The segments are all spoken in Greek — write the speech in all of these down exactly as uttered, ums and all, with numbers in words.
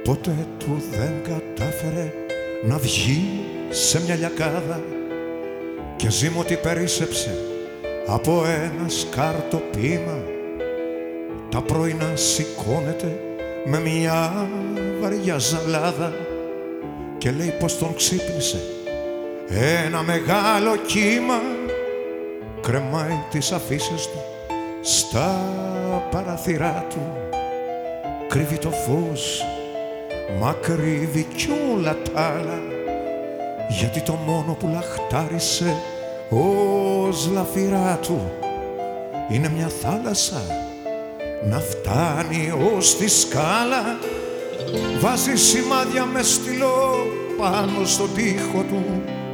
Ποτέ του δεν κατάφερε να βγει σε μια λιακάδα και ζήμωτη περίσσεψε από ένα σκάρτο πείμα. Τα πρωινά σηκώνεται με μια βαριά ζαλάδα και λέει πως τον ξύπνησε ένα μεγάλο κύμα. Κρεμάει τις αφίσες του στα παραθυρά του, κρύβει το φως, μα κρύβει κι όλα τ' άλλα, γιατί το μόνο που λαχτάρισε ως λαφυρά του είναι μια θάλασσα να φτάνει ως τη σκάλα. Βάζει σημάδια με στυλό πάνω στον τοίχο του,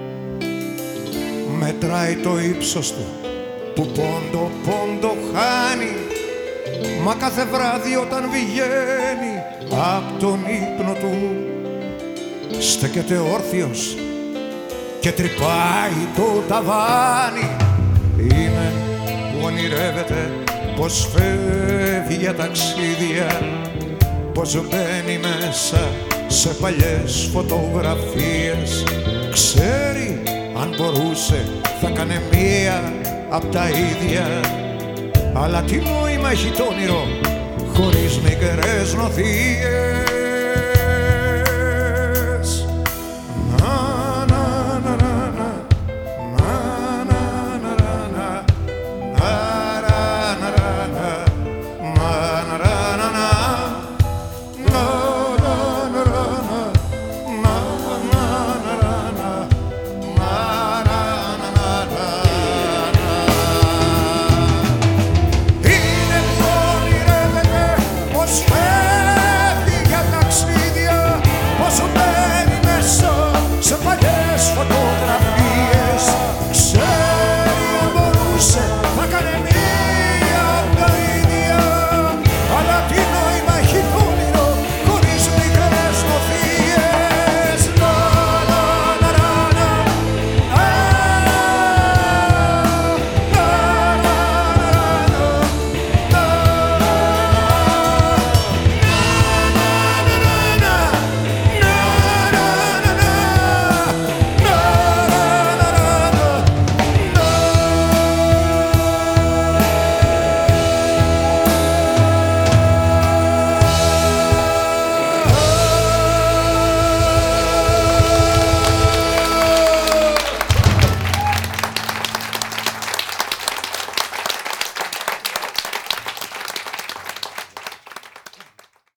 μετράει το ύψος του που πόντο πόντο χάνει, μα κάθε βράδυ όταν βγαίνει απ' τον ύπνο του στέκεται όρθιος και τρυπάει το ταβάνι. Είναι που ονειρεύεται πως φεύγει για ταξίδια, πως μπαίνει μέσα σε παλιές φωτογραφίες. Ξέρει αν μπορούσε θα κάνε μία απ' τα ίδια, αλλά τι νόημα έχει το όνειρο χωρίς μικρές νοθείες.